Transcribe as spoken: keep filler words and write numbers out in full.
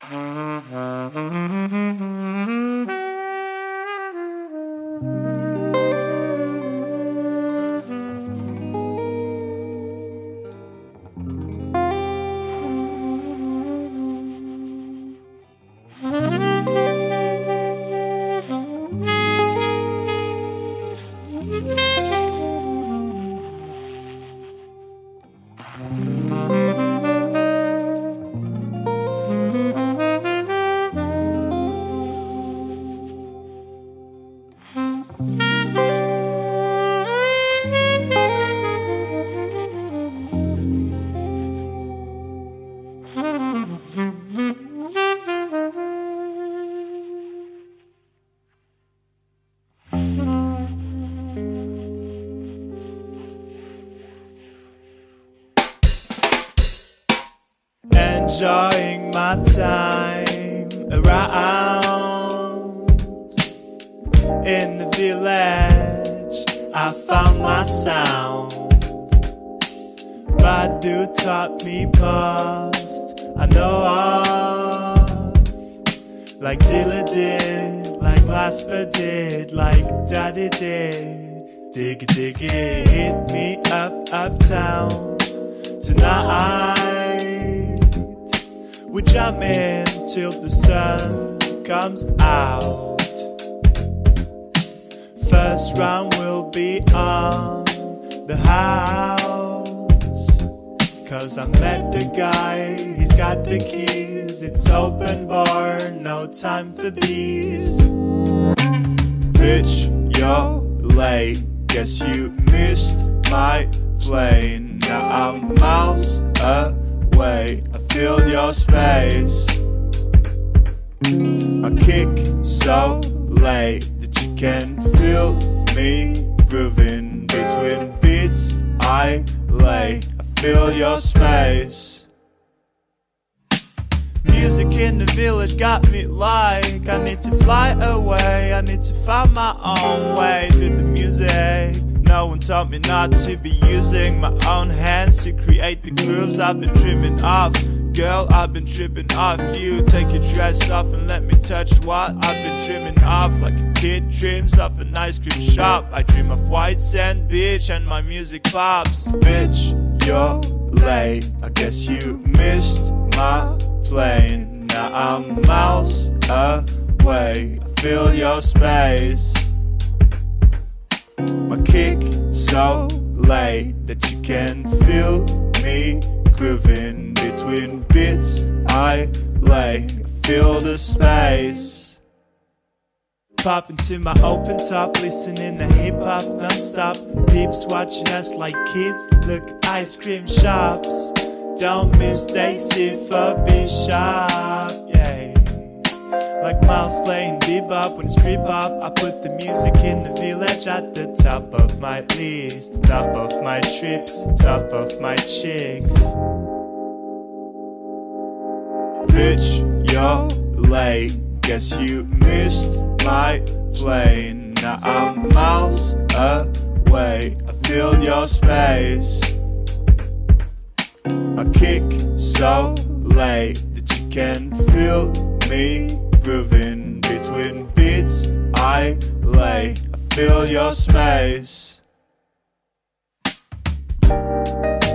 Enjoying my time around in the village, I found my sound. Badu taught me past I know of, like Dilla did, like Lasper did, like Daddy did. Diggy diggy, hit me up uptown tonight. We jam in till the sun comes out. First round will be on the house, cause I met the guy, he's got the keys. It's open bar, no time for bees. Bitch, you're late, guess you missed my plane. Now I'm miles away, I feel your space. I kick so late that you can feel me grooving between beats. I lay, I feel your space. Music in the village got me like I need to fly away, I need to find my own way through the music. No one taught me not to be using my own hands to create the grooves I've been trimming off. Girl, I've been tripping off you. Take your dress off and let me touch what I've been trimming off. Like a kid trims off an ice cream shop. I dream of white sand beach and my music pops. Bitch, you're late, I guess you missed my plane. Now I'm miles away, I feel your space. My kick so late that you can feel me grooving between beats. I lay, I feel the space. Pop into my open top, listening to hip hop non-stop. Peeps watching us like kids, look ice cream shops. Don't mistake it for Bishop, yeah. Like Miles playing bebop when it's pre-pop. I put the music in the village at the top of my list, top of my trips, top of my chicks. Bitch, you're late, guess you missed my plane. Now I'm miles away, I feel your space. I kick so late that you can feel me grooving between beats. I lay, I feel your space.